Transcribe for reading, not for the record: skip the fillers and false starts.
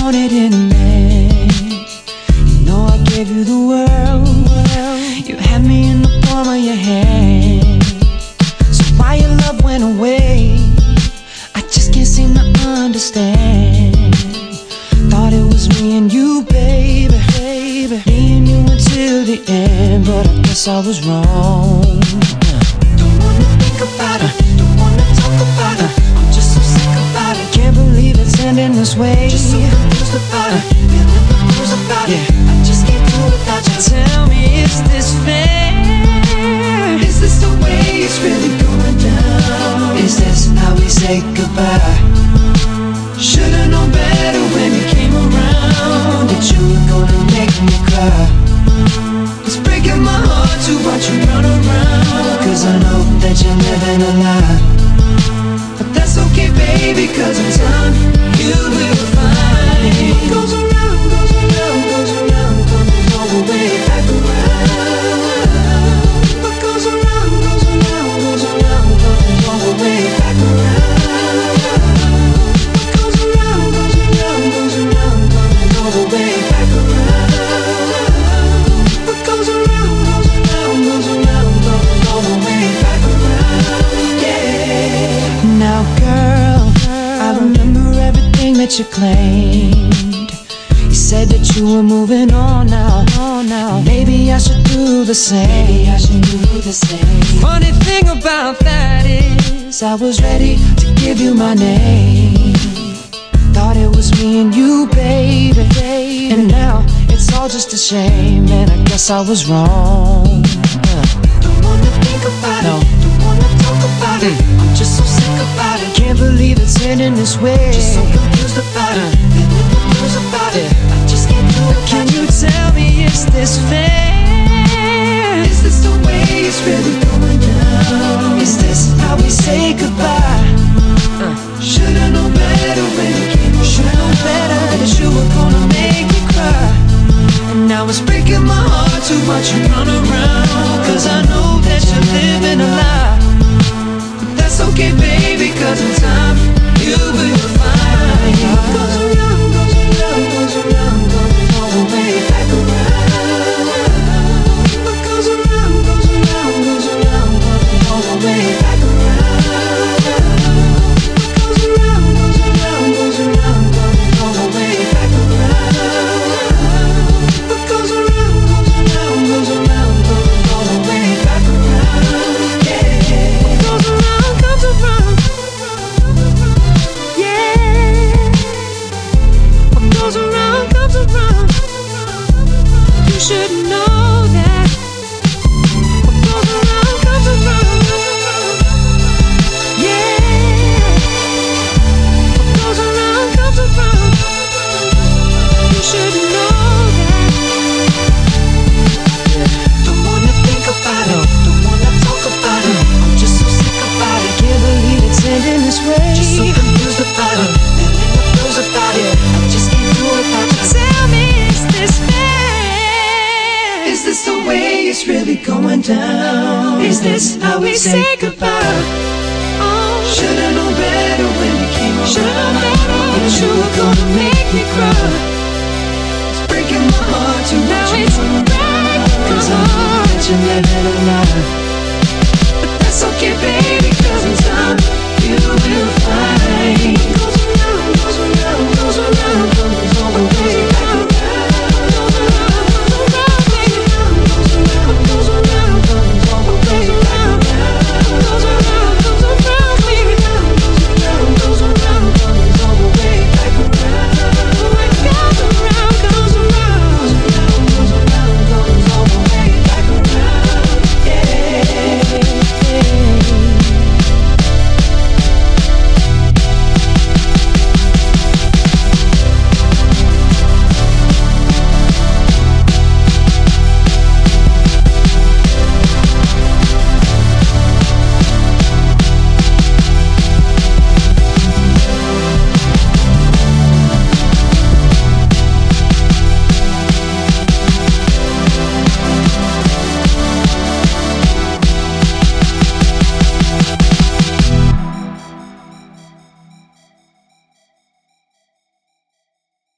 wanted in a man. You know I gave you the world. You had me in the palm of your hand. So why your love went away, I just can't seem to understand. Thought it was me and you, baby, baby. Me and you until the end, but I guess I was wrong. Don't wanna think about it, don't wanna talk about it. I'm just so sick about it. Can't believe it's ending this way. Just so confused about it, feeling the blues about it. I just can't do without you. Tell me, is this fair? Is this the way it's really going down? Is this how we say goodbye? Should've known better when you came around that you were gonna make me cry. It's breaking my heart to watch you run around, cause I know that you're living a lie. But that's okay, baby, cause in time you will find what goes around, goes around, goes around, comes all the way back around. What goes around, goes around, goes around, comes all the way back around. Now girl, I remember everything that you claimed. You said that you were moving on now. Maybe I should do the same. Funny thing about that is I was ready to give you my name. Thought it was me and you, baby. And now it's all just a shame, and I guess I was wrong. Don't wanna think about it, don't wanna talk about it. I'm just so sick about it. Can't believe it's ending this way. Just so confused about it, feeling the blues about it. I just can't do it. Can you tell me, is this fair? Is this the way it's really going down? Is this how we say goodbye? Should've known better when you came around. Should've known better that you were gonna make me cry. And now it's breaking my heart to watch you run around, cause I know that you're living a lie. But that's okay, baby, cause in time you will find what goes around, goes around, goes around, comes all the way back around. What goes around, goes around, goes around, comes all the way back around. Going down. Is this how we say goodbye? Oh, should've known better when you came around. Should've known better that you were gonna make me cry.